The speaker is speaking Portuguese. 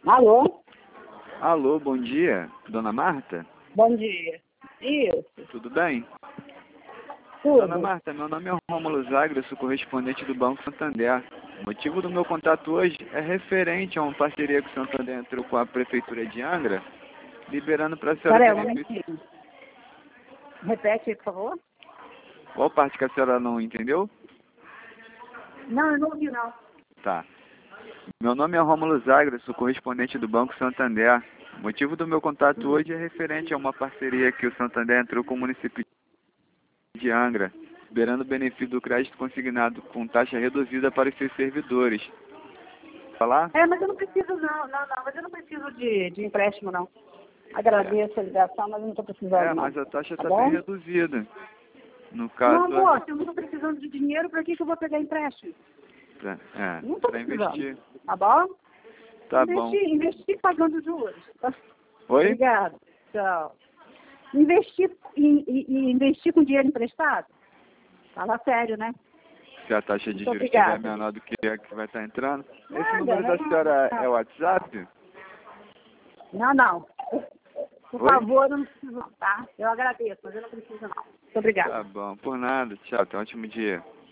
Alô? Alô, bom dia. Dona Marta? Bom dia. Isso, Tudo bem? tudo. Dona Marta, meu nome é Rômulo Zagra, sou correspondente do Banco Santander. O motivo do meu contato hoje é referente a uma parceria que o Santander entrou com a Prefeitura de Angra, liberando para a senhora Peraí, um benefício. momentinho. Repete, por favor. Qual parte que a senhora não entendeu? Não, eu não ouvi, não. Tá. Meu nome é Rômulo Zagra, sou correspondente do Banco Santander. O motivo do meu contato hoje é referente a uma parceria que o Santander entrou com o município de Angra, liberando o benefício do crédito consignado com taxa reduzida para os seus servidores. Falar? Mas eu não preciso, mas eu não preciso de empréstimo, não. Agradeço a ligação, mas eu não estou precisando, não. Mas a taxa Tá está bom? bem reduzida. No Não, caso, moça, eu não estou precisando de dinheiro, para que eu vou pegar empréstimo? Não estou para precisando. investir. Tá bom? Tá bom. Investir pagando juros. Oi? Obrigada. Tchau. Investir com dinheiro emprestado? Fala sério, né? Se a taxa de Muito juros estiver obrigada. menor do que a que vai estar entrando. Esse Nada, número da senhora é o WhatsApp? Não. Por Oi? favor, eu não preciso não, tá? Eu agradeço, mas eu não preciso não. Muito obrigada. Tá bom, por nada. Tchau, tenha um ótimo dia.